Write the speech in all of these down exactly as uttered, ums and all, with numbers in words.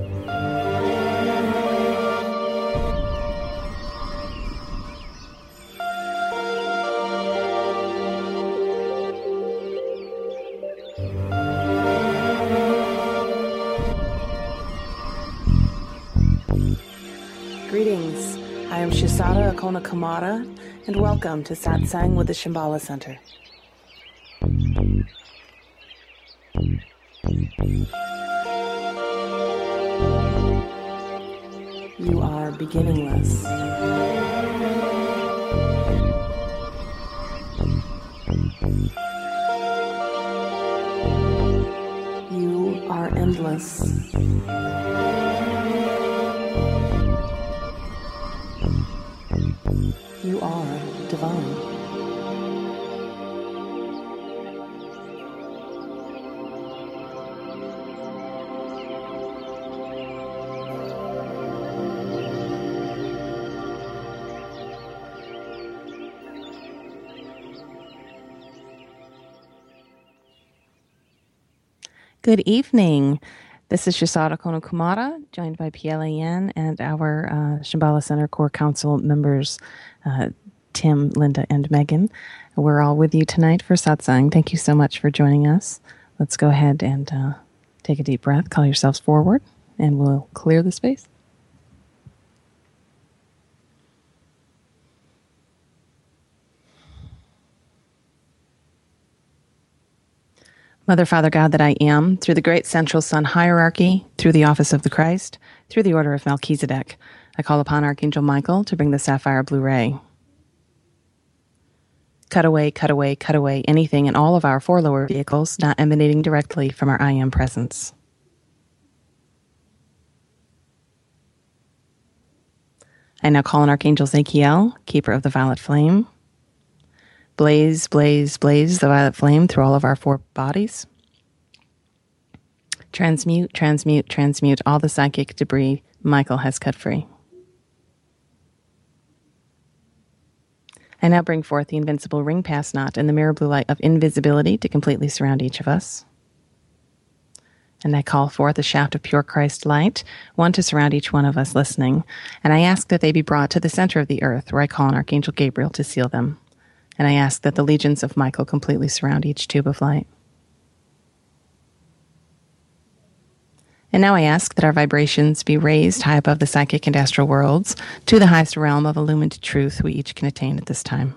Greetings, I am Shisada Akona Kamara, and welcome to Satsang with the Shambhala Center. You are beginningless. You are endless. You are divine. Good evening. This is Shisada Kono Kumara, joined by P L A N and our uh, Shambhala Center Core Council members, uh, Tim, Linda, and Megan. We're all with you tonight for satsang. Thank you so much for joining us. Let's go ahead and uh, take a deep breath, call yourselves forward, and we'll clear the space. Mother, Father, God that I am, through the great central sun hierarchy, through the office of the Christ, through the order of Melchizedek, I call upon Archangel Michael to bring the sapphire blue ray. Cut away, cut away, cut away anything in all of our four lower vehicles not emanating directly from our I Am presence. I now call on Archangel Zachiel, keeper of the violet flame. Blaze, blaze, blaze the violet flame through all of our four bodies. Transmute, transmute, transmute all the psychic debris Michael has cut free. I now bring forth the invincible ring pass knot and the mirror blue light of invisibility to completely surround each of us. And I call forth a shaft of pure Christ light, one to surround each one of us listening. And I ask that they be brought to the center of the earth, where I call on Archangel Gabriel to seal them. And I ask that the legions of Michael completely surround each tube of light. And now I ask that our vibrations be raised high above the psychic and astral worlds to the highest realm of illumined truth we each can attain at this time.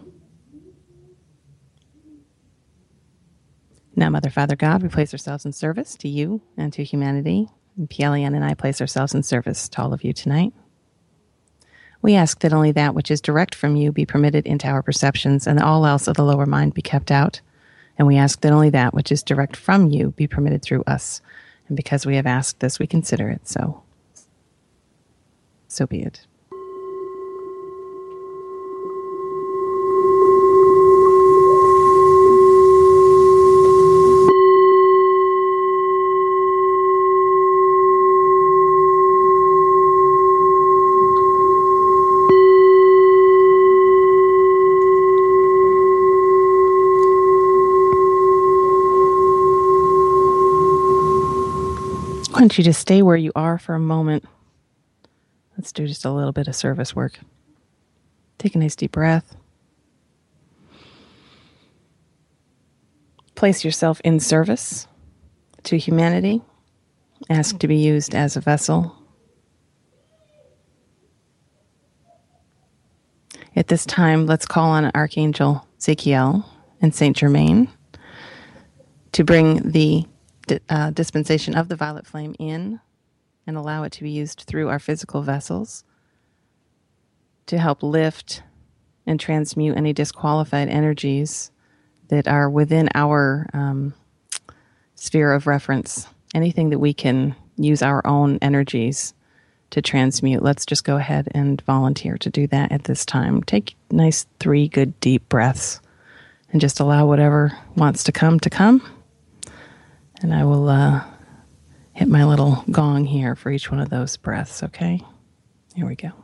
Now, Mother, Father, God, we place ourselves in service to you and to humanity. And P L A N and I place ourselves in service to all of you tonight. We ask that only that which is direct from you be permitted into our perceptions, and that all else of the lower mind be kept out. And we ask that only that which is direct from you be permitted through us. And because we have asked this, we consider it so. So be it. Why don't you just stay where you are for a moment? Let's do just a little bit of service work. Take a nice deep breath. Place yourself in service to humanity. Ask to be used as a vessel. At this time, let's call on Archangel Zachiel and Saint Germain to bring the Uh, dispensation of the violet flame in and allow it to be used through our physical vessels to help lift and transmute any disqualified energies that are within our um, sphere of reference. Anything that we can use our own energies to transmute, let's just go ahead and volunteer to do that at this time. Take nice three good deep breaths and just allow whatever wants to come to come. And I will uh, hit my little gong here for each one of those breaths, okay? Here we go.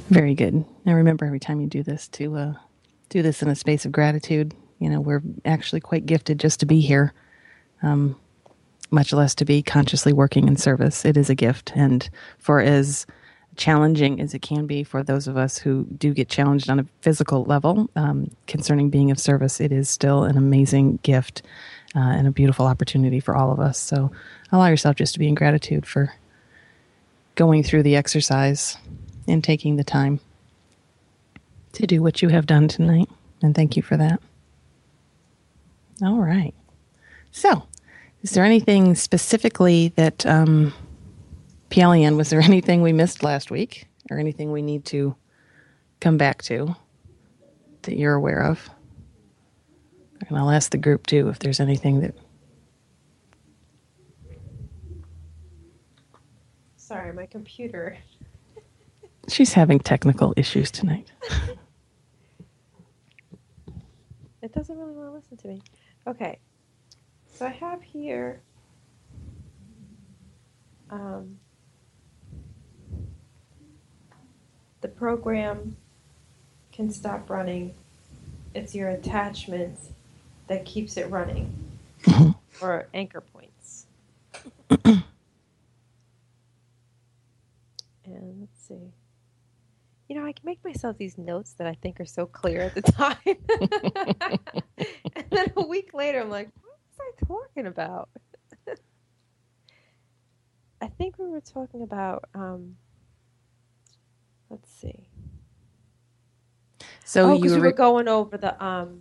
Very good. Now remember, every time you do this, to uh, do this in a space of gratitude. You know, we're actually quite gifted just to be here, um, much less to be consciously working in service. It is a gift. And for as challenging as it can be for those of us who do get challenged on a physical level um, concerning being of service, it is still an amazing gift uh, and a beautiful opportunity for all of us. So allow yourself just to be in gratitude for going through the exercise and taking the time to do what you have done tonight. And thank you for that. All right. So, is there anything specifically that, um, Pialian, was there anything we missed last week or anything we need to come back to that you're aware of? And I'll ask the group too if there's anything that... Sorry, my computer. She's having technical issues tonight. It doesn't really want to listen to me. Okay. So I have here um, the program can stop running. It's your attachment that keeps it running, or anchor points. And let's see. You know, I can make myself these notes that I think are so clear at the time. And then a week later, I'm like, what was I talking about? I think we were talking about, um, let's see. So oh, you because we were were going over the um,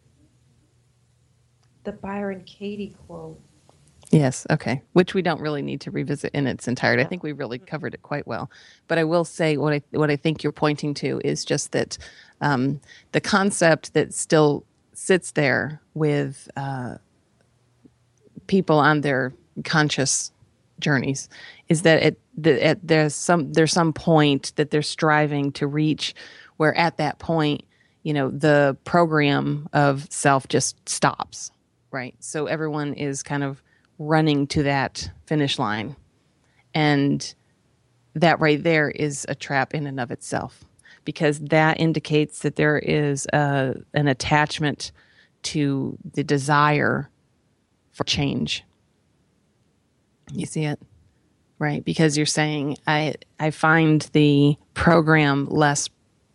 the Byron Katie quote. Yes, okay. Which we don't really need to revisit in its entirety. I No. think we really covered it quite well. But I will say what I what I think you're pointing to is just that um, the concept that still sits there with uh, people on their conscious journeys is that it that at there's some there's some point that they're striving to reach where at that point, you know, the program of self just stops, right? So everyone is kind of running to that finish line. And that right there is a trap in and of itself, because that indicates that there is a, an attachment to the desire for change. You see it? Right? Because you're saying, I, I find the program less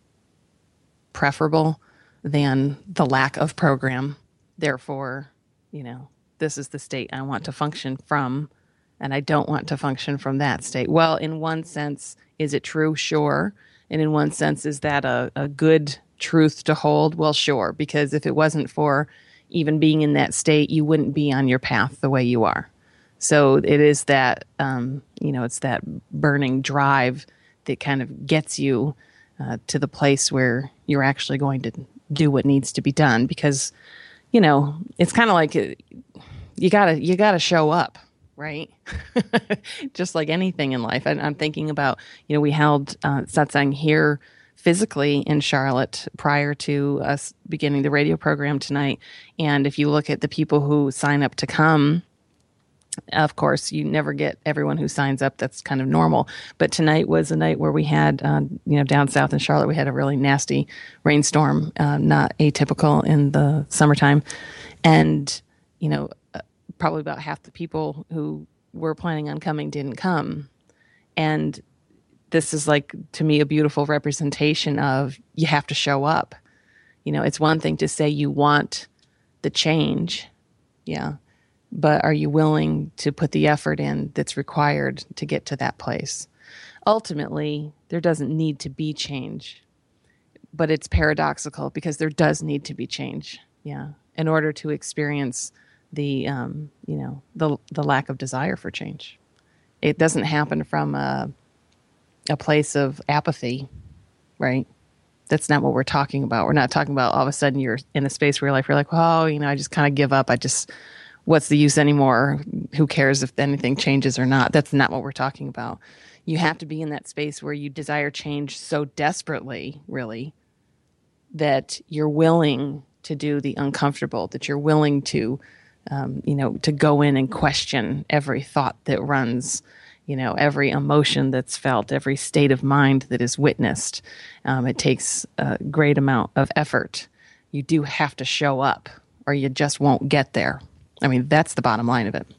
preferable than the lack of program. Therefore, you know, this is the state I want to function from, and I don't want to function from that state. Well, in one sense, is it true? Sure. And in one sense, is that a, a good truth to hold? Well, sure. Because if it wasn't for even being in that state, you wouldn't be on your path the way you are. So it is that, um, you know, it's that burning drive that kind of gets you uh, to the place where you're actually going to do what needs to be done. Because, you know, it's kind of like you gotta you gotta show up, right? Just like anything in life. And I'm thinking about, you know, we held uh, satsang here physically in Charlotte prior to us beginning the radio program tonight. And if you look at the people who sign up to come, of course, you never get everyone who signs up. That's kind of normal. But tonight was a night where we had, uh, you know, down south in Charlotte, we had a really nasty rainstorm, uh, not atypical in the summertime. And, you know, uh, probably about half the people who were planning on coming didn't come. And this is like, to me, a beautiful representation of you have to show up. You know, it's one thing to say you want the change. Yeah. But are you willing to put the effort in that's required to get to that place? Ultimately, there doesn't need to be change, but it's paradoxical because there does need to be change, yeah, in order to experience the, um, you know, the the lack of desire for change. It doesn't happen from a, a place of apathy, right? That's not what we're talking about. We're not talking about all of a sudden you're in a space where you're like, you're like, oh, you know, I just kind of give up. I just... what's the use anymore? Who cares if anything changes or not? That's not what we're talking about. You have to be in that space where you desire change so desperately, really, that you're willing to do the uncomfortable, that you're willing to, um, you know, to go in and question every thought that runs, you know, every emotion that's felt, every state of mind that is witnessed. Um, it takes a great amount of effort. You do have to show up or you just won't get there. I mean, that's the bottom line of it.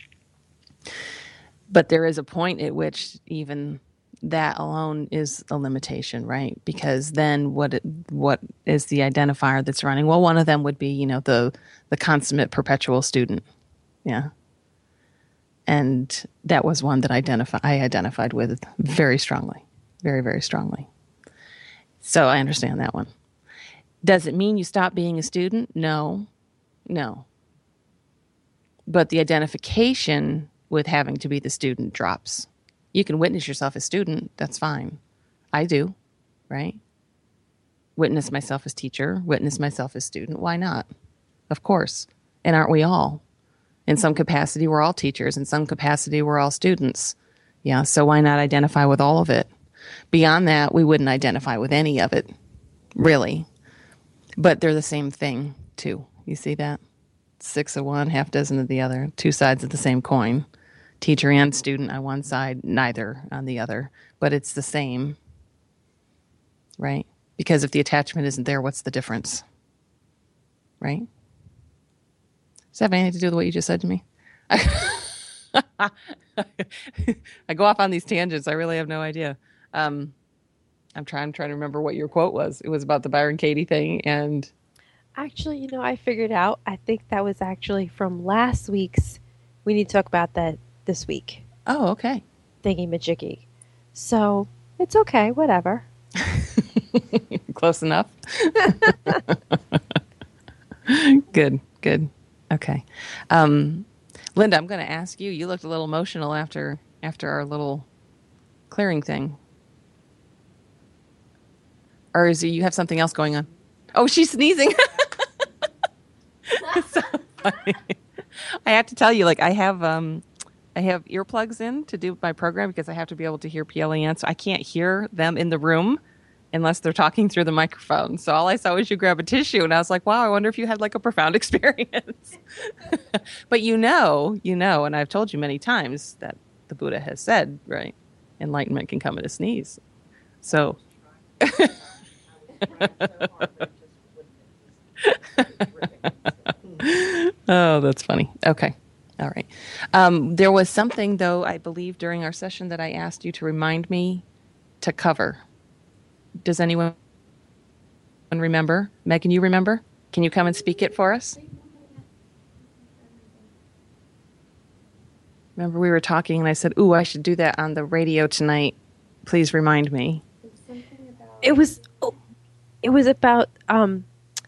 But there is a point at which even that alone is a limitation, right? Because then what it, what is the identifier that's running? Well, one of them would be, you know, the the consummate perpetual student. Yeah. And that was one that identify, I identified with very strongly, very, very strongly. So I understand that one. Does it mean you stop being a student? No, no. But the identification with having to be the student drops. You can witness yourself as student. That's fine. I do, right? Witness myself as teacher, witness myself as student. Why not? Of course. And aren't we all? In some capacity, we're all teachers. In some capacity, we're all students. Yeah, so why not identify with all of it? Beyond that, we wouldn't identify with any of it, really. But they're the same thing, too. You see that? Six of one, half dozen of the other. Two sides of the same coin. Teacher and student on one side, neither on the other. But it's the same, right? Because if the attachment isn't there, what's the difference? Right? Does that have anything to do with what you just said to me? I go off on these tangents. I really have no idea. Um, I'm trying, I'm trying to remember what your quote was. It was about the Byron Katie thing. And Actually, you know, I figured out, I think that was actually from last week's, we need to talk about that this week. Oh, okay. Thingy-majiggy. So, it's okay, whatever. Close enough. Good, good. Okay. Um, Linda, I'm going to ask you, you looked a little emotional after after our little clearing thing. Or is it, you have something else going on? Oh, she's sneezing. It's so funny. I have to tell you, like I have um I have earplugs in to do my program because I have to be able to hear P L E N. So I can't hear them in the room unless they're talking through the microphone. So all I saw was you grab a tissue and I was like, wow, I wonder if you had like a profound experience. But you know, you know, and I've told you many times that the Buddha has said, right, enlightenment can come in a sneeze. So oh, that's funny. Okay. All right. Um, there was something, though, I believe during our session that I asked you to remind me to cover. Does anyone remember? Megan, you remember? Can you come and speak it for us? Remember we were talking and I said, ooh, I should do that on the radio tonight. Please remind me. It was, oh, it was about, um,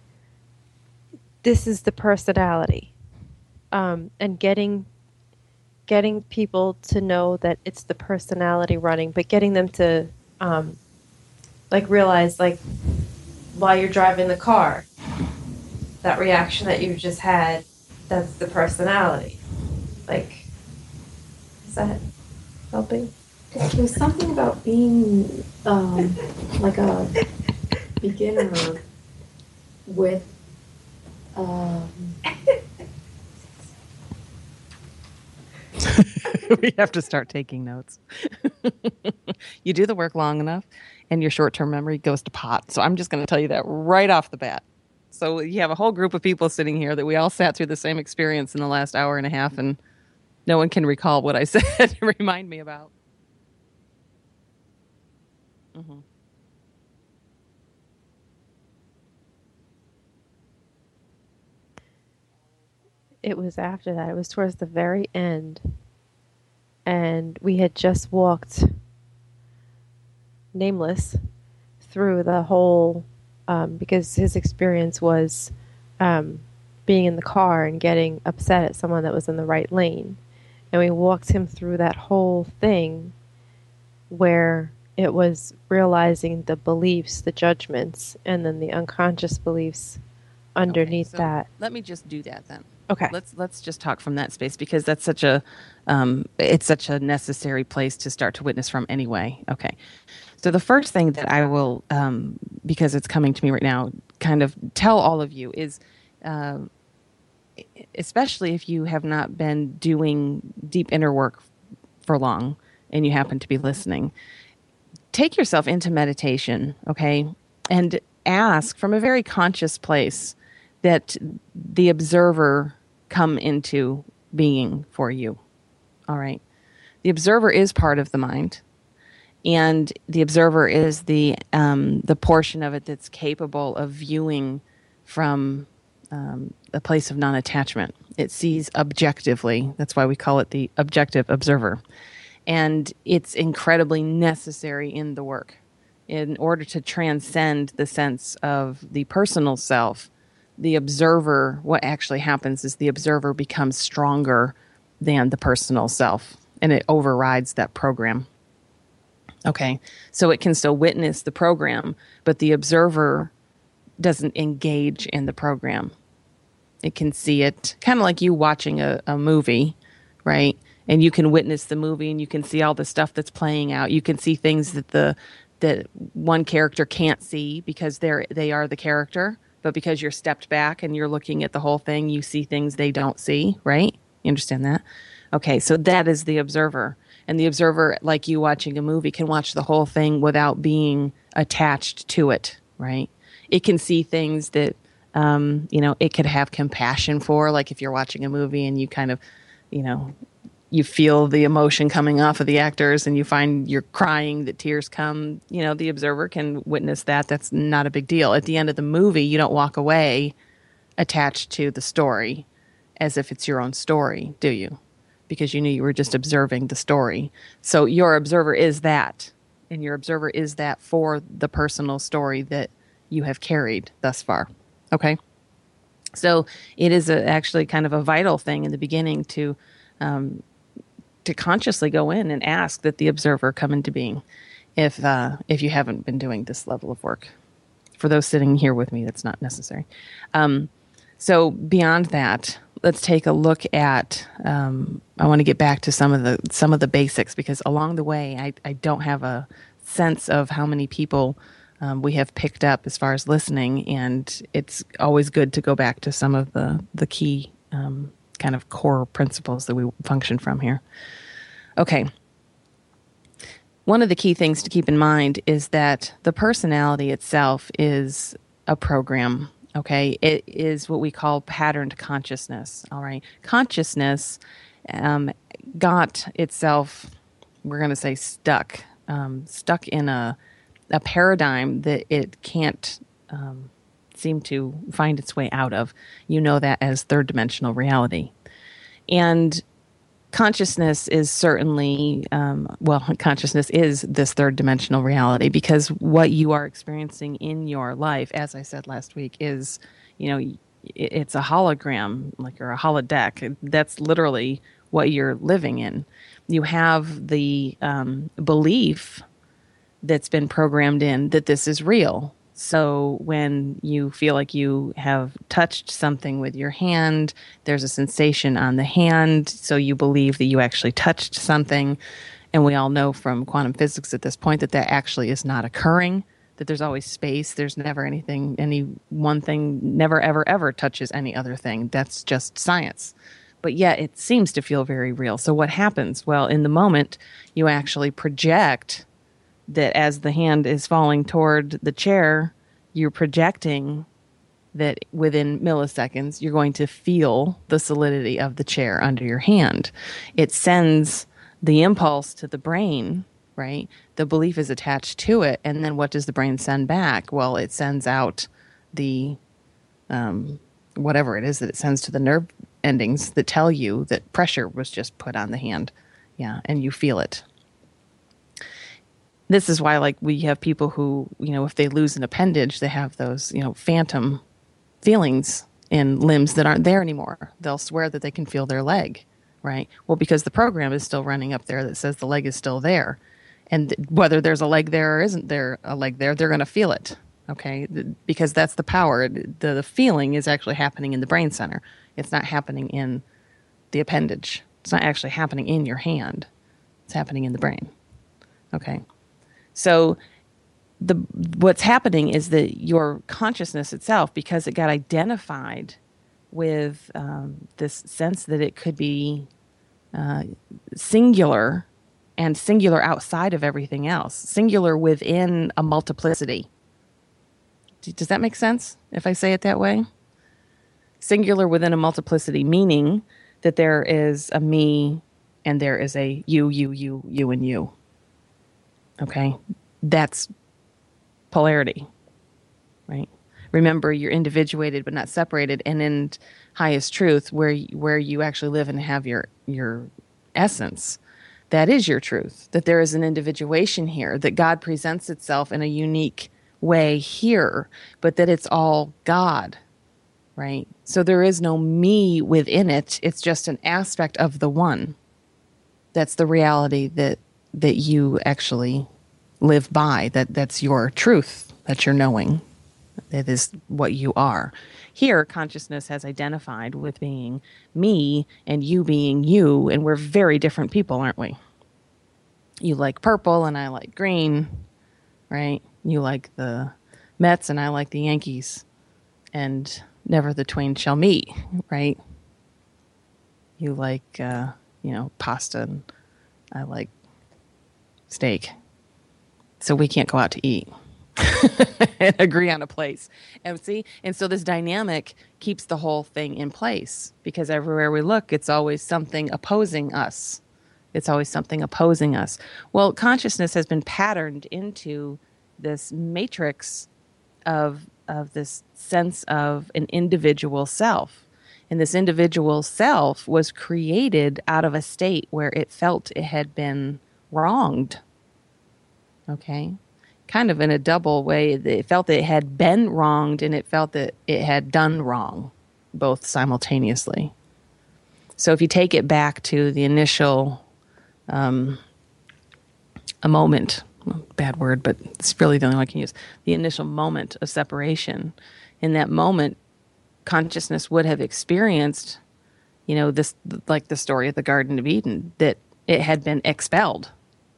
this is the personality, um, and getting, getting people to know that it's the personality running, but getting them to, um, like realize, like, while you're driving the car, that reaction that you just had, that's the personality. Like, is that helping? It was something about being um, like a beginner with um, we have to start taking notes. You do the work long enough and your short-term memory goes to pot. So I'm just going to tell you that right off the bat. So you have a whole group of people sitting here that we all sat through the same experience in the last hour and a half and no one can recall what I said to remind me about. Mm-hmm. It was after that. It was towards the very end. And we had just walked, nameless, through the whole, um, because his experience was um, being in the car and getting upset at someone that was in the right lane. And we walked him through that whole thing where it was realizing the beliefs, the judgments, and then the unconscious beliefs underneath Okay, so that. let me just do that then. Okay. Let's let's just talk from that space because that's such a um, it's such a necessary place to start to witness from anyway. Okay. So the first thing that I will, um, because it's coming to me right now, kind of tell all of you is, uh, especially if you have not been doing deep inner work for long, and you happen to be listening, take yourself into meditation, okay? And ask from a very conscious place that the observer come into being for you, all right? The observer is part of the mind, and the observer is the um, the portion of it that's capable of viewing from um, a place of non-attachment. It sees objectively. That's why we call it the objective observer. And it's incredibly necessary in the work. In order to transcend the sense of the personal self, the observer, what actually happens is the observer becomes stronger than the personal self, and it overrides that program. Okay, so it can still witness the program, but the observer doesn't engage in the program. It can see it, kind of like you watching a, a movie, right? And you can witness the movie, and you can see all the stuff that's playing out. You can see things that the that one character can't see because they're they are the character, but because you're stepped back and you're looking at the whole thing, you see things they don't see, right? You understand that? Okay, so that is the observer. And the observer, like you watching a movie, can watch the whole thing without being attached to it, right? It can see things that, um, you know, it could have compassion for, like if you're watching a movie and you kind of, you know, you feel the emotion coming off of the actors and you find you're crying, that tears come, you know, the observer can witness that. That's not a big deal. At the end of the movie, you don't walk away attached to the story as if it's your own story, do you? Because you knew you were just observing the story. So your observer is that, and your observer is that for the personal story that you have carried thus far. Okay? So it is a, actually kind of a vital thing in the beginning to um, to consciously go in and ask that the observer come into being if uh, if you haven't been doing this level of work. For those sitting here with me, that's not necessary. Um, so beyond that, let's take a look at, um, I want to get back to some of the some of the basics, because along the way, I, I don't have a sense of how many people um, we have picked up as far as listening, and it's always good to go back to some of the, the key um, kind of core principles that we function from here. Okay. One of the key things to keep in mind is that the personality itself is a program. Okay, it is what we call patterned consciousness. All right, consciousness um, got itself, we're going to say, stuck, um, stuck in a a paradigm that it can't um, seem to find its way out of. You know that as third dimensional reality, and consciousness is certainly, um, well, consciousness is this third dimensional reality, because what you are experiencing in your life, as I said last week, is, you know, it's a hologram, like, or a holodeck. That's literally what you're living in. You have the um, belief that's been programmed in that this is real. So when you feel like you have touched something with your hand, there's a sensation on the hand, so you believe that you actually touched something. And we all know from quantum physics at this point that that actually is not occurring, that there's always space. There's never anything, any one thing never, ever, ever touches any other thing. That's just science. But yet it seems to feel very real. So what happens? Well, in the moment, you actually project that as the hand is falling toward the chair, you're projecting that within milliseconds, you're going to feel the solidity of the chair under your hand. It sends the impulse to the brain, right? The belief is attached to it. And then what does the brain send back? Well, it sends out the, um, whatever it is that it sends to the nerve endings that tell you that pressure was just put on the hand. Yeah, and you feel it. This is why, like, we have people who, you know, if they lose an appendage, they have those, you know, phantom feelings in limbs that aren't there anymore. They'll swear that they can feel their leg, right? Well, because the program is still running up there that says the leg is still there. And th- whether there's a leg there or isn't there a leg there, they're going to feel it, okay? Because that's the power. The, the feeling is actually happening in the brain center. It's not happening in the appendage. It's not actually happening in your hand. It's happening in the brain, okay? So the what's happening is that your consciousness itself, because it got identified with um, this sense that it could be uh, singular and singular outside of everything else, singular within a multiplicity. Does that make sense if I say it that way? Singular within a multiplicity, meaning that there is a me and there is a you, you, you, you, and you. Okay? That's polarity, right? Remember, you're individuated but not separated, and in highest truth, where where you actually live and have your your essence, that is your truth. That there is an individuation here, that God presents itself in a unique way here, but that it's all God, right? So there is no me within it. It's just an aspect of the one. That's the reality that that you actually live by. That that's your truth. That's your knowing. It is what you are. Here, consciousness has identified with being me and you being you, and we're very different people, aren't we? You like purple and I like green, right? You like the Mets and I like the Yankees, and never the twain shall meet, right? You like, uh, you know, pasta and I like steak. So we can't go out to eat. And agree on a place. And see, and so this dynamic keeps the whole thing in place, because everywhere we look, it's always something opposing us. It's always something opposing us. Well, consciousness has been patterned into this matrix of of this sense of an individual self. And this individual self was created out of a state where it felt it had been wronged. Okay? Kind of in a double way. It felt that it had been wronged and it felt that it had done wrong, both simultaneously. So if you take it back to the initial, um, a moment, bad word, but it's really the only one I can use, the initial moment of separation. In that moment, consciousness would have experienced, you know, this, like the story of the Garden of Eden, that it had been expelled.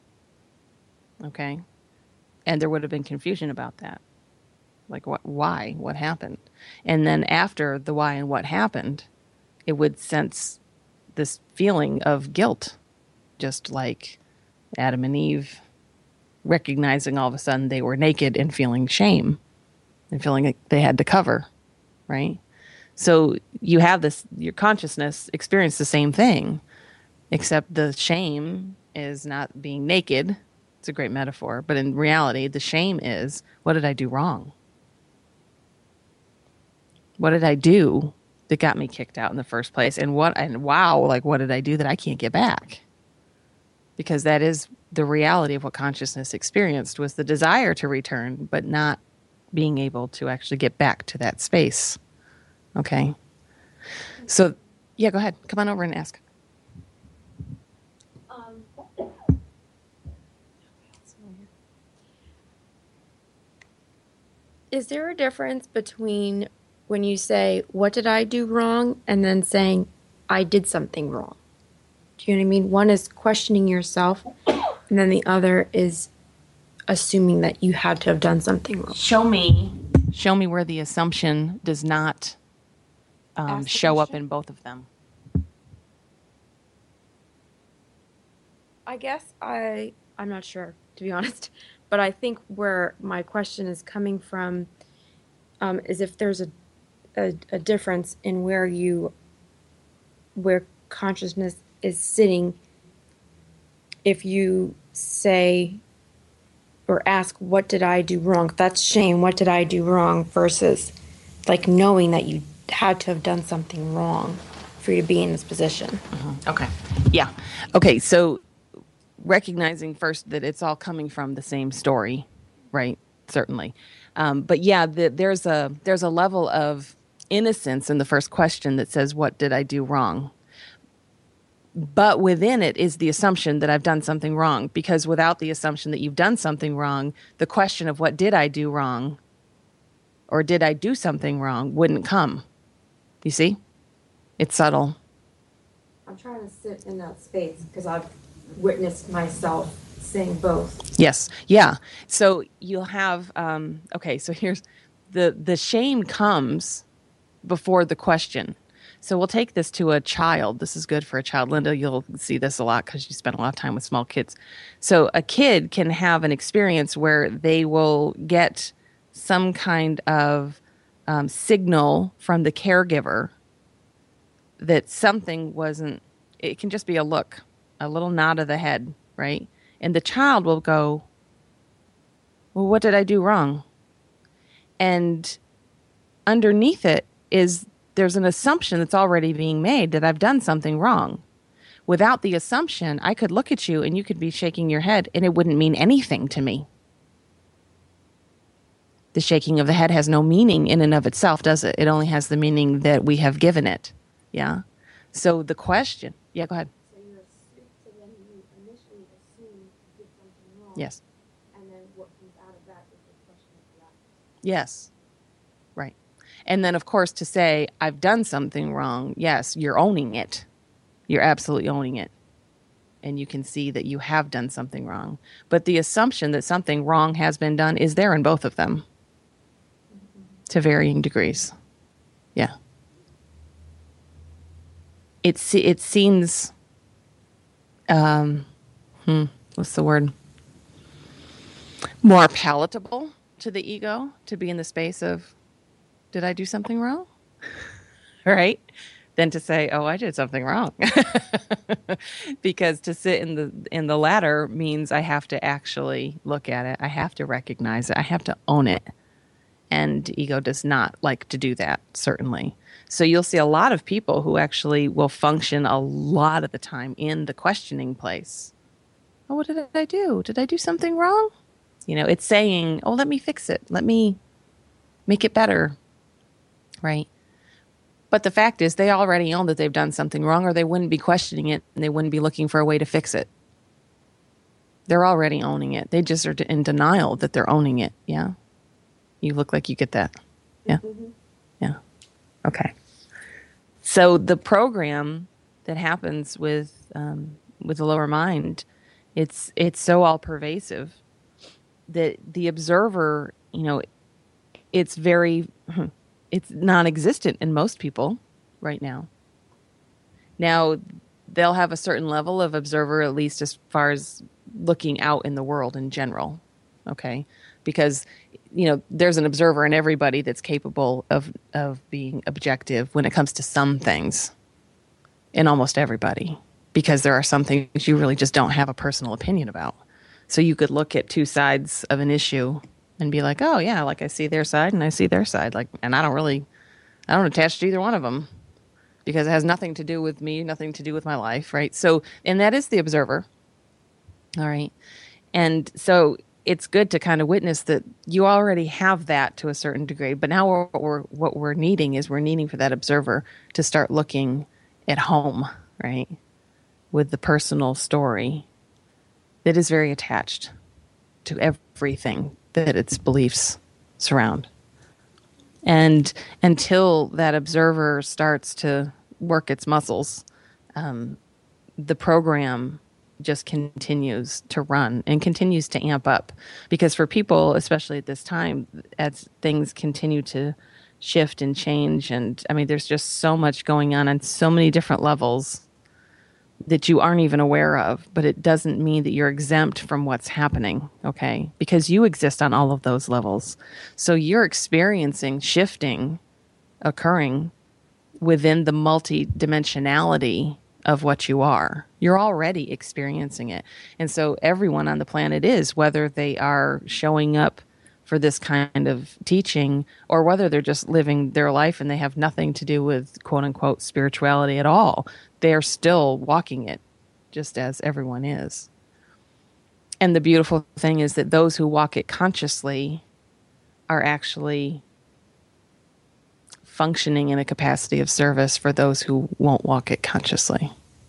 Okay? And there would have been confusion about that. Like, what? Why? What happened? And then after the why and what happened, it would sense this feeling of guilt, just like Adam and Eve recognizing all of a sudden they were naked and feeling shame and feeling like they had to cover, right? So you have this, your consciousness experienced the same thing, except the shame is not being naked. It's a great metaphor, but in reality, the shame is, what did I do wrong? What did I do that got me kicked out in the first place? And what, and wow, like what did I do that I can't get back? Because that is the reality of what consciousness experienced, was the desire to return, but not being able to actually get back to that space. Okay. So, yeah, go ahead. Come on over and ask. Is there a difference between when you say, what did I do wrong, and then saying, I did something wrong? Do you know what I mean? One is questioning yourself, and then the other is assuming that you had to have done something wrong. Show me. Show me where the assumption does not um, show up in both of them. I guess I, I'm not sure, to be honest. But I think where my question is coming from um, is if there's a, a a difference in where you, where consciousness is sitting. If you say or ask, what did I do wrong? That's shame. What did I do wrong? Versus like knowing that you had to have done something wrong for you to be in this position. Mm-hmm. Okay. Yeah. Okay. So recognizing first that it's all coming from the same story, right? Certainly. Um, but yeah, the, there's a there's a level of innocence in the first question that says, what did I do wrong? But within it is the assumption that I've done something wrong, because without the assumption that you've done something wrong, the question of what did I do wrong or did I do something wrong wouldn't come. You see? It's subtle. I'm trying to sit in that space because I've witnessed myself saying both. Yes. Yeah. So you'll have, um, okay, so here's the, the shame comes before the question. So we'll take this to a child. This is good for a child. Linda, you'll see this a lot because you spend a lot of time with small kids. So a kid can have an experience where they will get some kind of um, signal from the caregiver that something wasn't, it can just be a look, a little nod of the head, right? And the child will go, well, what did I do wrong? And underneath it is there's an assumption that's already being made that I've done something wrong. Without the assumption, I could look at you and you could be shaking your head and it wouldn't mean anything to me. The shaking of the head has no meaning in and of itself, does it? It only has the meaning that we have given it. Yeah. So the question, yeah, go ahead. So you assume, so then you initially assume you did something wrong. Yes. And then what comes out of that is the question of the act. Yes. Right. And then, of course, to say, I've done something wrong, yes, you're owning it. You're absolutely owning it. And you can see that you have done something wrong. But the assumption that something wrong has been done is there in both of them to varying degrees. Yeah. It, se- it seems, um, hmm, what's the word? More palatable to the ego to be in the space of, did I do something wrong? Right? Than to say, oh, I did something wrong. Because to sit in the in the latter means I have to actually look at it. I have to recognize it. I have to own it. And ego does not like to do that, certainly. So you'll see a lot of people who actually will function a lot of the time in the questioning place. Oh, what did I do? Did I do something wrong? You know, it's saying, oh, let me fix it. Let me make it better. Right? But the fact is they already own that they've done something wrong, or they wouldn't be questioning it and they wouldn't be looking for a way to fix it. They're already owning it. They just are in denial that they're owning it. Yeah? You look like you get that. Yeah? Mm-hmm. Yeah. Okay. So the program that happens with um, with the lower mind, it's it's so all pervasive that the observer, you know, it's very, it's non-existent in most people right now. Now, they'll have a certain level of observer, at least as far as looking out in the world in general. Okay. Because, you know, there's an observer in everybody that's capable of, of being objective when it comes to some things, in almost everybody, because there are some things you really just don't have a personal opinion about. So you could look at two sides of an issue and be like, oh yeah, like I see their side and I see their side, like, and I don't really, I don't attach to either one of them because it has nothing to do with me, nothing to do with my life, right? So, and that is the observer. All right. And so it's good to kind of witness that you already have that to a certain degree, but now we're, we're, what we're needing is we're needing for that observer to start looking at home, right? With the personal story that is very attached to everything that its beliefs surround. And until that observer starts to work its muscles, um, the program just continues to run and continues to amp up. Because for people, especially at this time, as things continue to shift and change, and I mean, there's just so much going on on so many different levels that you aren't even aware of, but it doesn't mean that you're exempt from what's happening, okay? Because you exist on all of those levels. So you're experiencing shifting occurring within the multi-dimensionality of what you are. You're already experiencing it. And so everyone on the planet is, whether they are showing up for this kind of teaching or whether they're just living their life and they have nothing to do with quote-unquote spirituality at all. They are still walking it just as everyone is. And the beautiful thing is that those who walk it consciously are actually functioning in a capacity of service for those who won't walk it consciously.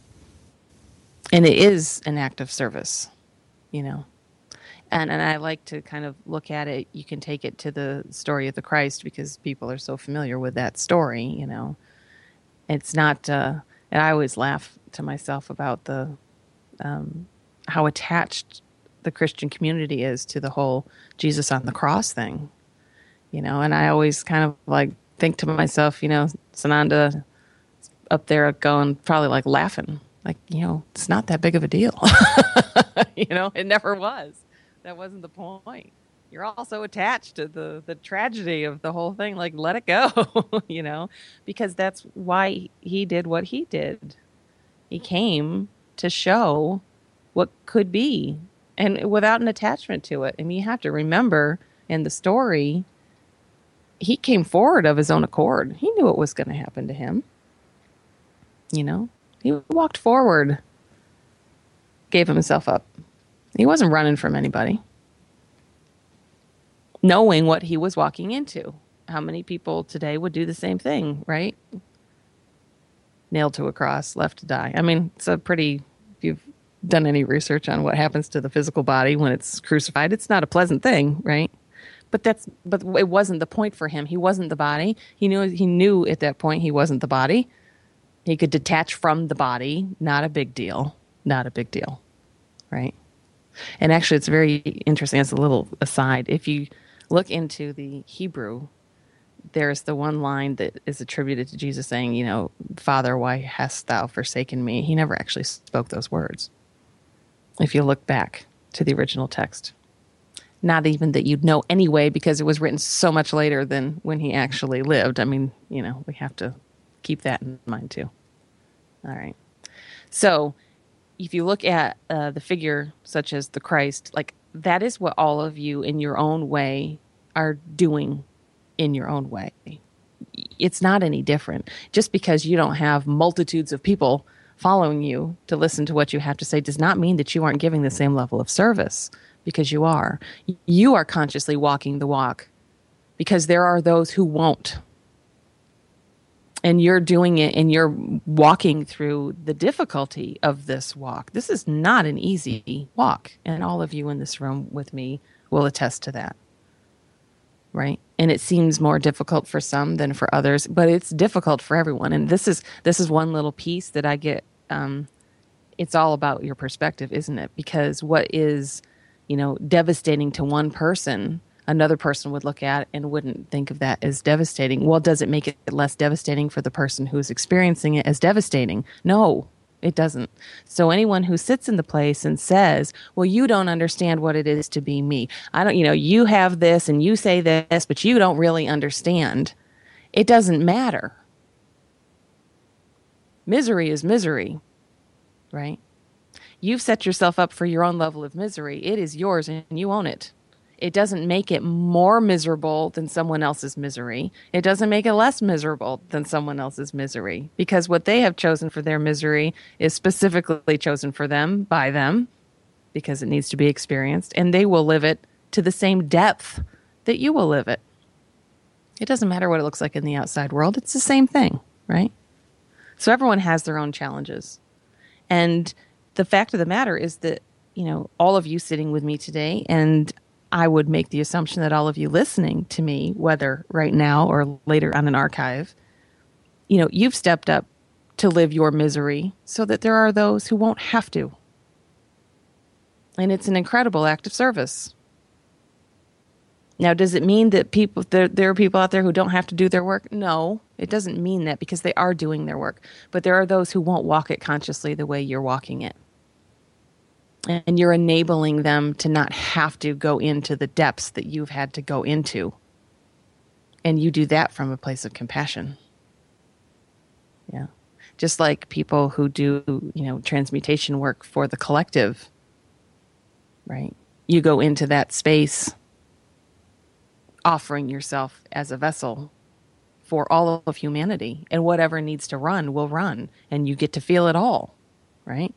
And it is an act of service, you know. And and I like to kind of look at it, you can take it to the story of the Christ because people are so familiar with that story, you know. It's not, uh, and I always laugh to myself about the um, how attached the Christian community is to the whole Jesus on the cross thing, you know. And I always kind of like think to myself, you know, Sananda, up there going, probably like laughing, like, you know, it's not that big of a deal. You know, it never was. That wasn't the point. You're also attached to the, the tragedy of the whole thing. Like, let it go, you know, because that's why he did what he did. He came to show what could be, and without an attachment to it. I mean, you have to remember in the story, he came forward of his own accord. He knew what was going to happen to him. You know, he walked forward, gave himself up. He wasn't running from anybody, knowing what he was walking into. How many people today would do the same thing, right? Nailed to a cross, left to die. I mean, it's a pretty, if you've done any research on what happens to the physical body when it's crucified, it's not a pleasant thing, right? But that's, but it wasn't the point for him. He wasn't the body. He knew, he knew at that point he wasn't the body. He could detach from the body. Not a big deal. Not a big deal, right? And actually, it's very interesting. As a little aside, if you look into the Hebrew, there's the one line that is attributed to Jesus saying, you know, Father, why hast thou forsaken me? He never actually spoke those words. If you look back to the original text, not even that you'd know anyway, because it was written so much later than when he actually lived. I mean, you know, we have to keep that in mind too. All right. So if you look at uh, the figure such as the Christ, like that is what all of you in your own way are doing in your own way. It's not any different. Just because you don't have multitudes of people following you to listen to what you have to say does not mean that you aren't giving the same level of service, because you are. You are consciously walking the walk because there are those who won't. And you're doing it, and you're walking through the difficulty of this walk. This is not an easy walk. And all of you in this room with me will attest to that. Right? And it seems more difficult for some than for others, but it's difficult for everyone. And this is this is one little piece that I get. Um, it's all about your perspective, isn't it? Because what is, you know, devastating to one person, another person would look at and wouldn't think of that as devastating. Well, does it make it less devastating for the person who's experiencing it as devastating? No, it doesn't. So anyone who sits in the place and says, well, you don't understand what it is to be me. I don't, you know, you have this and you say this, but you don't really understand. It doesn't matter. Misery is misery, right? You've set yourself up for your own level of misery. It is yours and you own it. It doesn't make it more miserable than someone else's misery. It doesn't make it less miserable than someone else's misery, because what they have chosen for their misery is specifically chosen for them by them, because it needs to be experienced, and they will live it to the same depth that you will live it. It doesn't matter what it looks like in the outside world. It's the same thing, right? So everyone has their own challenges. And the fact of the matter is that, you know, all of you sitting with me today, and I would make the assumption that all of you listening to me, whether right now or later on an archive, you know, you've stepped up to live your misery so that there are those who won't have to. And it's an incredible act of service. Now, does it mean that people there, there are people out there who don't have to do their work? No, it doesn't mean that, because they are doing their work. But there are those who won't walk it consciously the way you're walking it. And you're enabling them to not have to go into the depths that you've had to go into. And you do that from a place of compassion. Yeah. Just like people who do, you know, transmutation work for the collective, right? You go into that space offering yourself as a vessel for all of humanity. And whatever needs to run will run. And you get to feel it all, right?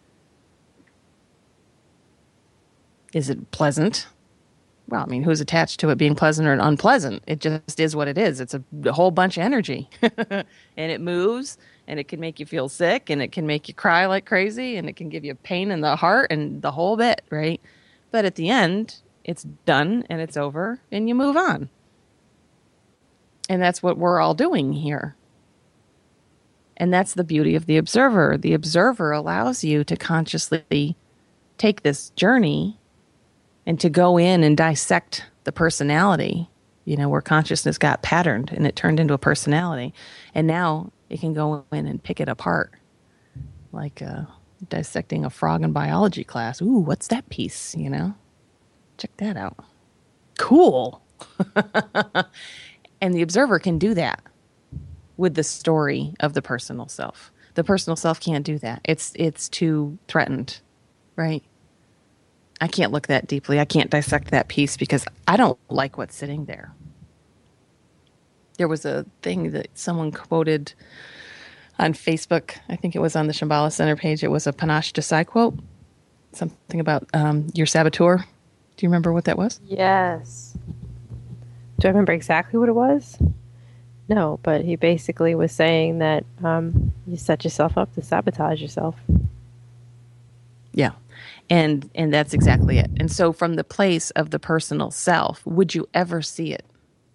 Is it pleasant? Well, I mean, who's attached to it being pleasant or unpleasant? It just is what it is. It's a, a whole bunch of energy. And it moves, and it can make you feel sick, and it can make you cry like crazy, and it can give you pain in the heart and the whole bit, right? But at the end, it's done, and it's over, and you move on. And that's what we're all doing here. And that's the beauty of the observer. The observer allows you to consciously take this journey and to go in and dissect the personality, you know, where consciousness got patterned and it turned into a personality. And now it can go in and pick it apart, like uh, dissecting a frog in biology class. Ooh, what's that piece? You know, check that out. Cool. And the observer can do that with the story of the personal self. The personal self can't do that. It's it's too threatened, right? I can't look that deeply. I can't dissect that piece because I don't like what's sitting there. There was a thing that someone quoted on Facebook. I think it was on the Shambhala Center page. It was a Panache Desai quote. Something about um, your saboteur. Do you remember what that was? Yes. Do I remember exactly what it was? No, but he basically was saying that um, you set yourself up to sabotage yourself. Yeah. And and that's exactly it. And so from the place of the personal self, would you ever see it?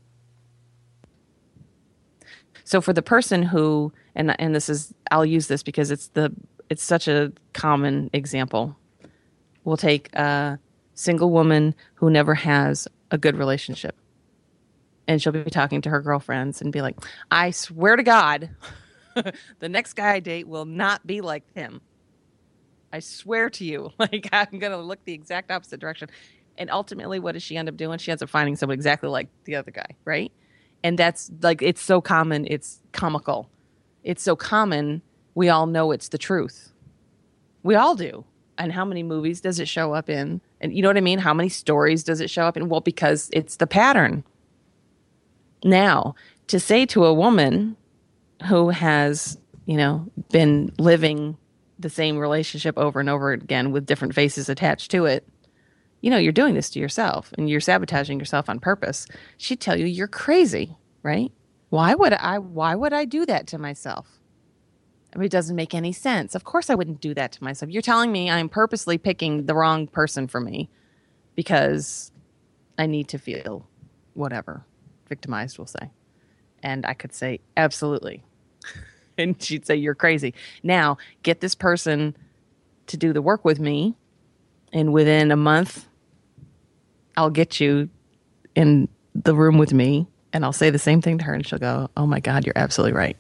So for the person who, and and this is, I'll use this because it's the it's such a common example. We'll take a single woman who never has a good relationship. And she'll be talking to her girlfriends and be like, I swear to God, the next guy I date will not be like him. I swear to you, like I'm going to look the exact opposite direction. And ultimately, what does she end up doing? She ends up finding someone exactly like the other guy, right? And that's like, it's so common, it's comical. It's so common, we all know it's the truth. We all do. And how many movies does it show up in? And you know what I mean? How many stories does it show up in? Well, because it's the pattern. Now, to say to a woman who has, you know, been living the same relationship over and over again with different faces attached to it, you know, you're doing this to yourself and you're sabotaging yourself on purpose. She'd tell you you're crazy, right? Why would I, why would I do that to myself? I mean, it doesn't make any sense. Of course I wouldn't do that to myself. You're telling me I'm purposely picking the wrong person for me because I need to feel whatever, victimized, we'll say. And I could say, absolutely. And she'd say, you're crazy. Now, get this person to do the work with me, and within a month, I'll get you in the room with me, and I'll say the same thing to her, and she'll go, oh my God, you're absolutely right.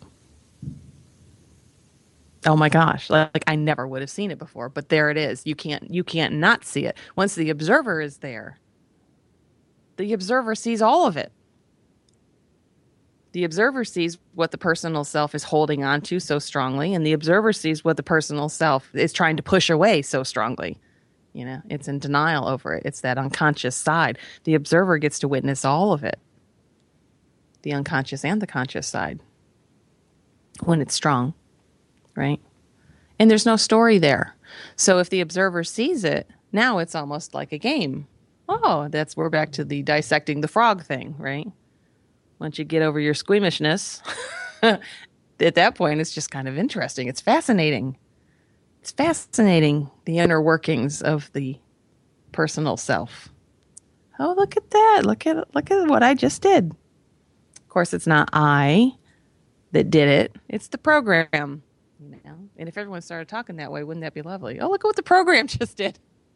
Oh my gosh, like, like I never would have seen it before, but there it is. You can't, you can't not see it. Once the observer is there, the observer sees all of it. The observer sees what the personal self is holding on to so strongly, and the observer sees what the personal self is trying to push away so strongly. You know, it's in denial over it. It's that unconscious side. The observer gets to witness all of it, the unconscious and the conscious side, when it's strong, right? And there's no story there. So if the observer sees it, now it's almost like a game. Oh, that's, we're back to the dissecting the frog thing, right? Once you get over your squeamishness, at that point, it's just kind of interesting. It's fascinating. It's fascinating, the inner workings of the personal self. Oh, look at that. Look at look at what I just did. Of course, it's not I that did it. It's the program. You know? And if everyone started talking that way, wouldn't that be lovely? Oh, look at what the program just did.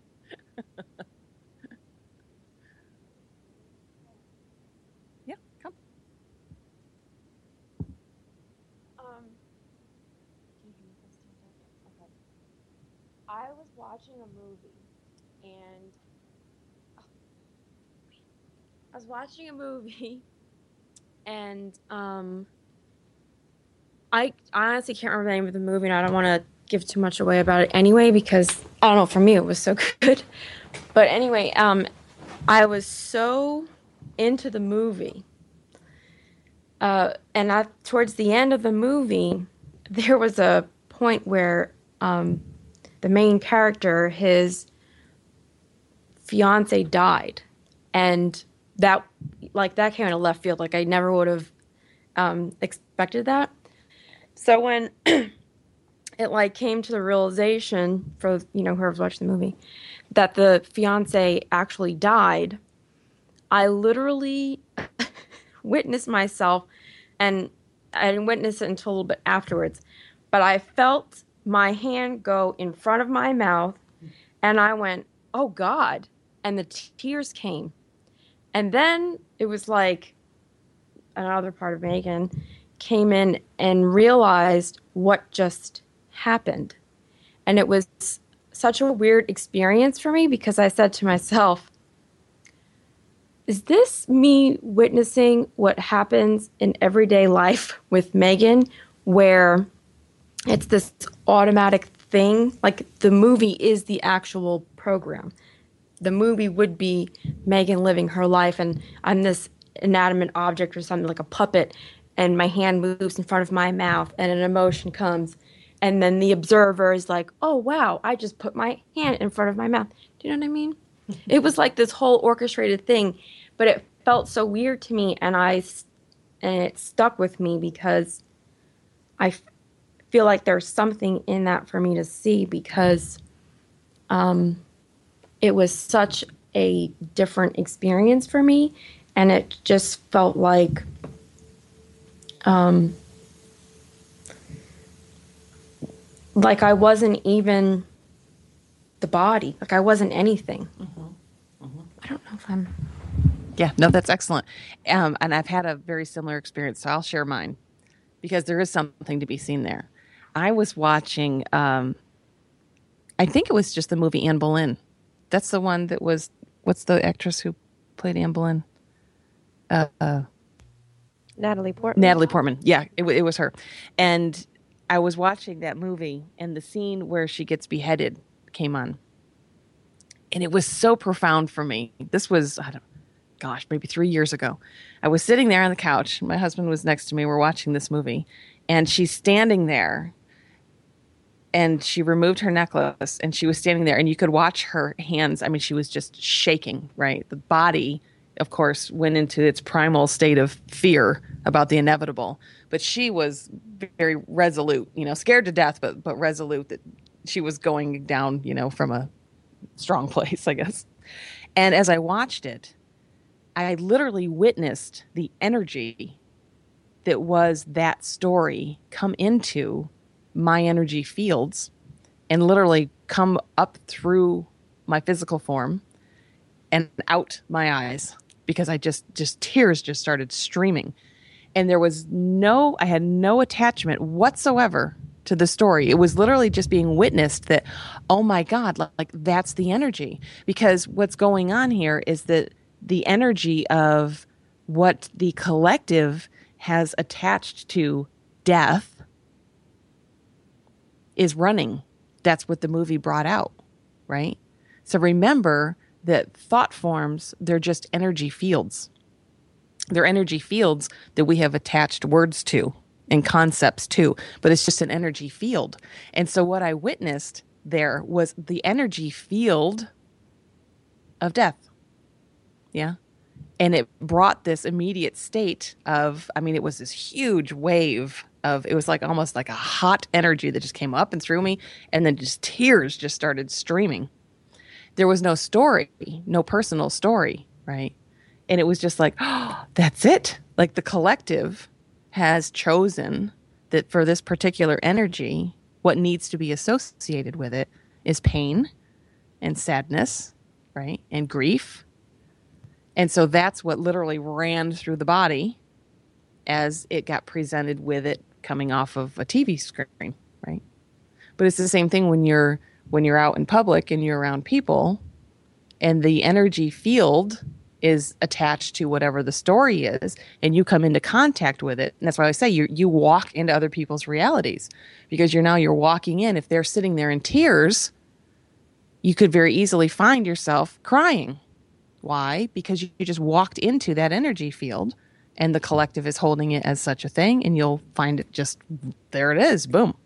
I was watching a movie, and oh, I was watching a movie, and um, I honestly can't remember the name of the movie, and I don't want to give too much away about it anyway, because I don't know. For me, it was so good. But anyway, um, I was so into the movie, uh, and I, towards the end of the movie, there was a point where um. the main character, his fiance died, and that, like, that came out of left field. Like, I never would have um, expected that. So when it like came to the realization for, you know, whoever's watching the movie, that the fiance actually died, I literally witnessed myself, and I didn't witness it until a little bit afterwards, but I felt my hand go in front of my mouth, and I went, oh God, and the t- tears came. And then it was like another part of Megan came in and realized what just happened. And it was such a weird experience for me because I said to myself, is this me witnessing what happens in everyday life with Megan, where it's this automatic thing? Like the movie is the actual program. The movie would be Megan living her life, and I'm this inanimate object or something like a puppet, and my hand moves in front of my mouth and an emotion comes. And then the observer is like, oh, wow, I just put my hand in front of my mouth. Do you know what I mean? It was like this whole orchestrated thing, but it felt so weird to me, and I and it stuck with me because I f- feel like there's something in that for me to see, because um, it was such a different experience for me, and it just felt like um, like I wasn't even the body, like I wasn't anything. Mm-hmm. Mm-hmm. I don't know if I'm... Yeah, no, that's excellent. Um, and I've had a very similar experience, so I'll share mine because there is something to be seen there. I was watching, um, I think it was just the movie Anne Boleyn. That's the one that was, what's the actress who played Anne Boleyn? Uh, uh, Natalie Portman. Natalie Portman. Yeah, it, it was her. And I was watching that movie, and the scene where she gets beheaded came on. And it was so profound for me. This was, I don't gosh, maybe three years ago. I was sitting there on the couch. My husband was next to me. We're watching this movie. And she's standing there. And she removed her necklace. And she was standing there. And you could watch her hands. I mean, she was just shaking, right? The body, of course, went into its primal state of fear about the inevitable. But she was very resolute, you know, scared to death, but but resolute that she was going down, you know, from a strong place, I guess. And as I watched it, I literally witnessed the energy that was that story come into my energy fields and literally come up through my physical form and out my eyes, because I just, just tears just started streaming. And there was no, I had no attachment whatsoever to the story. It was literally just being witnessed that, oh my God, like that's the energy. Because what's going on here is that the energy of what the collective has attached to death is running. That's what the movie brought out, right? So remember that thought forms, they're just energy fields. They're energy fields that we have attached words to and concepts to, but it's just an energy field. And so what I witnessed there was the energy field of death. Yeah. And it brought this immediate state of, I mean, it was this huge wave of, it was like almost like a hot energy that just came up and through me. And then just tears just started streaming. There was no story, no personal story, right? And it was just like, oh, that's it. Like the collective has chosen that for this particular energy, what needs to be associated with it is pain and sadness, right? And grief. And so that's what literally ran through the body as it got presented with it coming off of a T V screen, right? But it's the same thing when you're when you're out in public and you're around people and the energy field is attached to whatever the story is and you come into contact with it. And that's why I say you you walk into other people's realities, because you're now you're walking in. If they're sitting there in tears, you could very easily find yourself crying. Why? Because you just walked into that energy field and the collective is holding it as such a thing, and you'll find it just, there it is, boom.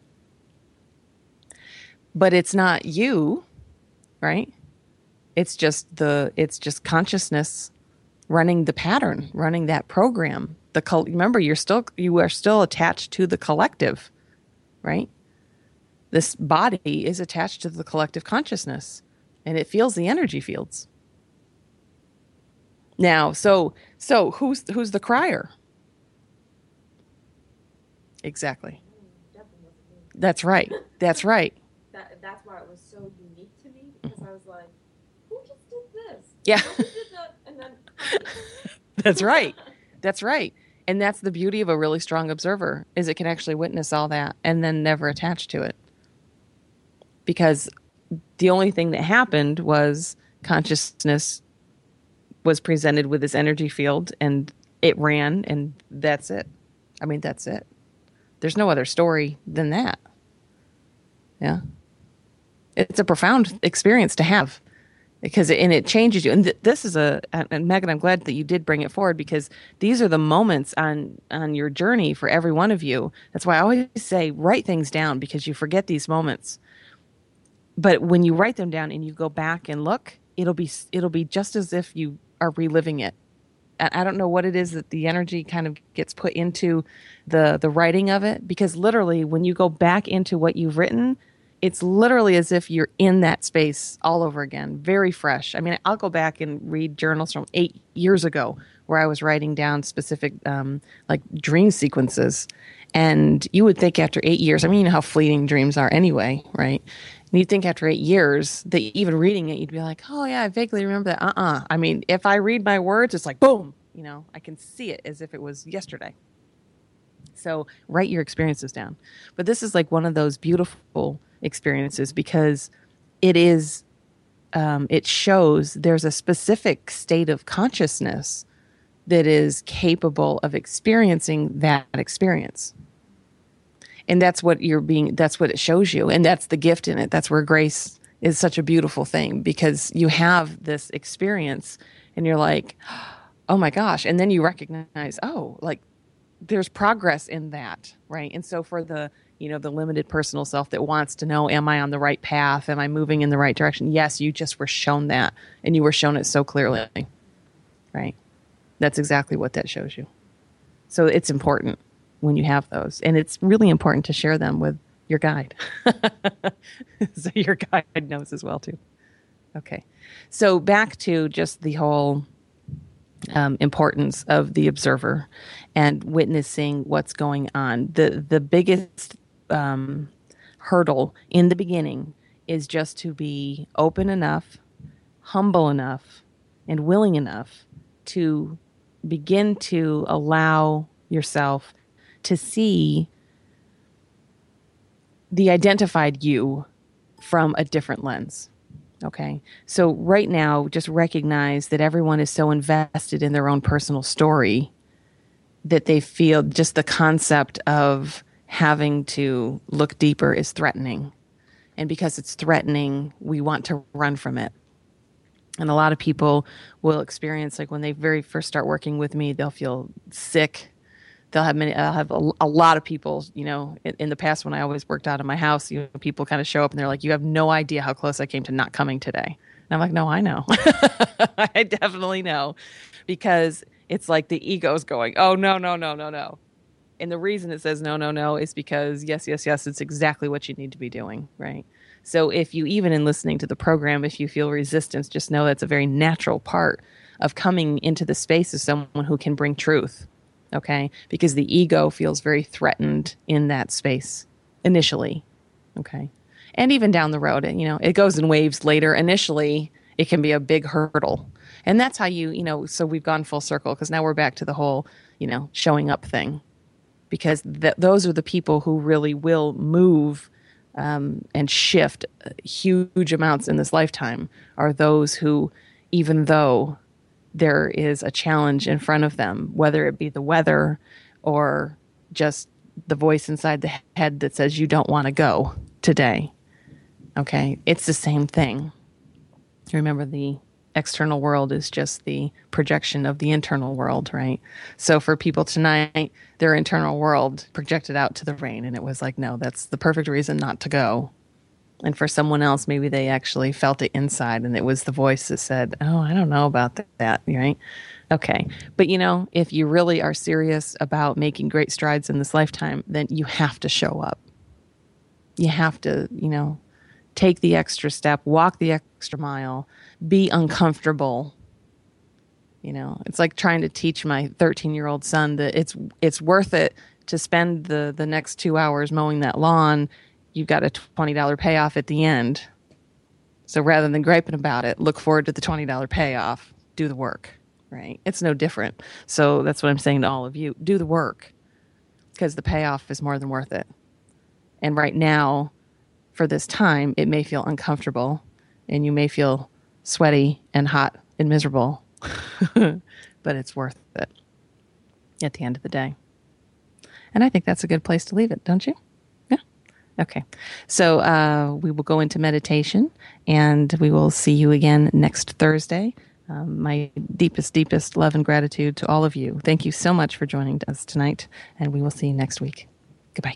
But it's not you, right? It's just the, it's just consciousness running the pattern, running that program. The col- remember, you're still, you are still attached to the collective, right? This body is attached to the collective consciousness, and it feels the energy fields. Now, so so who's who's the crier? Exactly. That's right. That's right. That, that's why it was so unique to me, because I was like, who just did this? Yeah. Who did that? And then That's right. That's right. And that's the beauty of a really strong observer, is it can actually witness all that and then never attach to it. Because the only thing that happened was consciousness was presented with this energy field and it ran, and that's it. I mean, that's it. There's no other story than that. Yeah. It's a profound experience to have, because it, and it changes you. And th- this is a, and Megan, I'm glad that you did bring it forward, because these are the moments on, on your journey for every one of you. That's why I always say, write things down, because you forget these moments. But when you write them down and you go back and look, it'll be, it'll be just as if you are reliving it. And I don't know what it is that the energy kind of gets put into the, the writing of it, because literally when you go back into what you've written, it's literally as if you're in that space all over again, very fresh. I mean, I'll go back and read journals from eight years ago where I was writing down specific um, like dream sequences. And you would think after eight years, I mean, you know how fleeting dreams are anyway, right? And you'd think after eight years that even reading it, you'd be like, oh yeah, I vaguely remember that. Uh-uh. I mean, if I read my words, it's like, boom, you know, I can see it as if it was yesterday. So write your experiences down. But this is like one of those beautiful experiences, because it is, um, it shows there's a specific state of consciousness that is capable of experiencing that experience. And that's what you're being, that's what it shows you. And that's the gift in it. That's where grace is such a beautiful thing, because you have this experience and you're like, oh my gosh. And then you recognize, oh, like there's progress in that. Right. And so for the, you know, the limited personal self that wants to know, am I on the right path? Am I moving in the right direction? Yes, you just were shown that, and you were shown it so clearly. Right. That's exactly what that shows you. So it's important when you have those. And it's really important to share them with your guide. So your guide knows as well too. Okay. So back to just the whole um, importance of the observer and witnessing what's going on. The, the biggest um, hurdle in the beginning is just to be open enough, humble enough, and willing enough to begin to allow yourself to see the identified you from a different lens. Okay. So right now, just recognize that everyone is so invested in their own personal story that they feel just the concept of having to look deeper is threatening. And because it's threatening, we want to run from it. And a lot of people will experience, like when they very first start working with me, they'll feel sick. They'll have many, I'll have a, a lot of people, you know, in, in the past when I always worked out of my house, you know, people kind of show up and they're like, you have no idea how close I came to not coming today. And I'm like, no, I know. I definitely know, because it's like the ego's going, oh, no, no, no, no, no. And the reason it says no, no, no is because yes, yes, yes, it's exactly what you need to be doing, right? So if you, even in listening to the program, if you feel resistance, just know that's a very natural part of coming into the space as someone who can bring truth, okay? Because the ego feels very threatened in that space initially, okay? And even down the road, you know, it goes in waves later. Initially, it can be a big hurdle. And that's how you, you know, so we've gone full circle, because now we're back to the whole, you know, showing up thing. Because th- those are the people who really will move um, and shift huge amounts in this lifetime, are those who, even though there is a challenge in front of them, whether it be the weather or just the voice inside the head that says you don't want to go today, okay, it's the same thing. Remember, the external world is just the projection of the internal world, right? So for people tonight, their internal world projected out to the rain, and it was like, no, that's the perfect reason not to go. And for someone else, maybe they actually felt it inside, and it was the voice that said, oh, I don't know about that, right? Okay. But, you know, if you really are serious about making great strides in this lifetime, then you have to show up. You have to, you know, take the extra step, walk the extra mile, be uncomfortable. You know, it's like trying to teach my thirteen-year-old son that it's it's worth it to spend the, the next two hours mowing that lawn. You've got a twenty dollars payoff at the end. So rather than griping about it, look forward to the twenty dollars payoff. Do the work. right? It's no different. So that's what I'm saying to all of you. Do the work, because the payoff is more than worth it. And right now, for this time, it may feel uncomfortable and you may feel sweaty and hot and miserable, but it's worth it at the end of the day. And I think that's a good place to leave it, don't you? Yeah. Okay. So uh, we will go into meditation, and we will see you again next Thursday. Um, my deepest, deepest love and gratitude to all of you. Thank you so much for joining us tonight, and we will see you next week. Goodbye.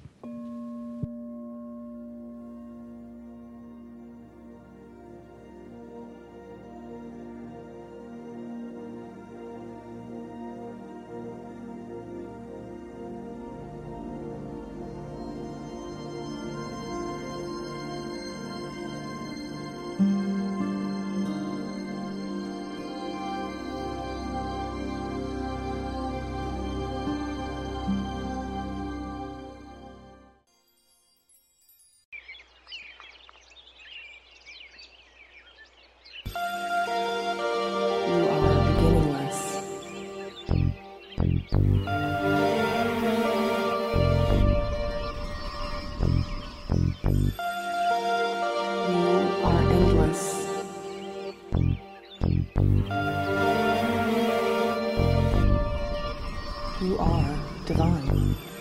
You are beginningless. You are endless. You are divine.